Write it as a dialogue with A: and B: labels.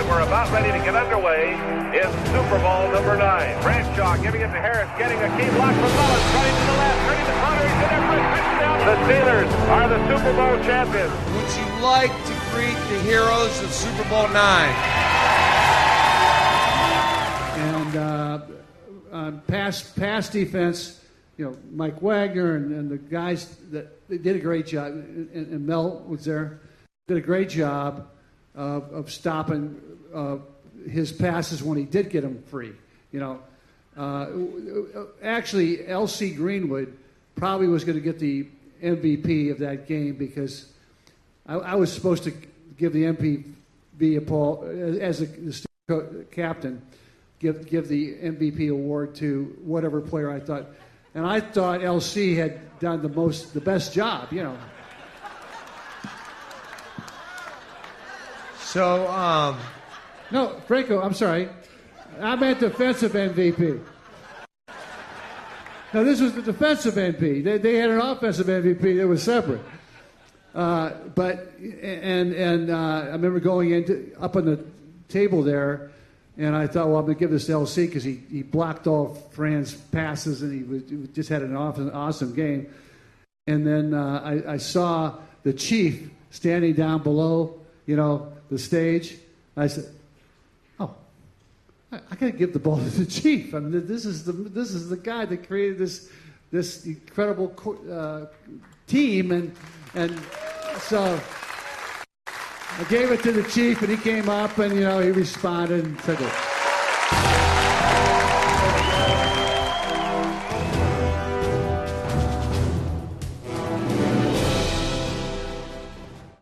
A: and we're about ready to get underway in Super Bowl number 9. Bradshaw giving it to Harris, getting a key block from Mullins, running to the left, turning the corner, he's in there for a touchdown. The Steelers are the Super Bowl champions.
B: Would you like to greet the heroes of Super Bowl 9?
C: And pass defense, Mike Wagner and the guys that they did a great job, and Mel was there, did a great job of stopping his passes when he did get them free. Actually, L.C. Greenwood probably was going to get the MVP of that game because I was supposed to give the MVP of Paul as the captain. Give the MVP award to whatever player I thought, and I thought LC had done the best job,
B: So,
C: no, Franco, I'm sorry, I meant defensive MVP. No, this was the defensive MVP. They had an offensive MVP that was separate. But I remember going up on the table there. And I thought, well, I'm going to give this to LC because he blocked all Fran's passes and he just had an awesome game. And then I saw the Chief standing down below, the stage. I said, oh, I got to give the ball to the Chief. I mean, this is the guy that created this incredible team, and so. I gave it to the Chief, and he came up, and, he responded and took it.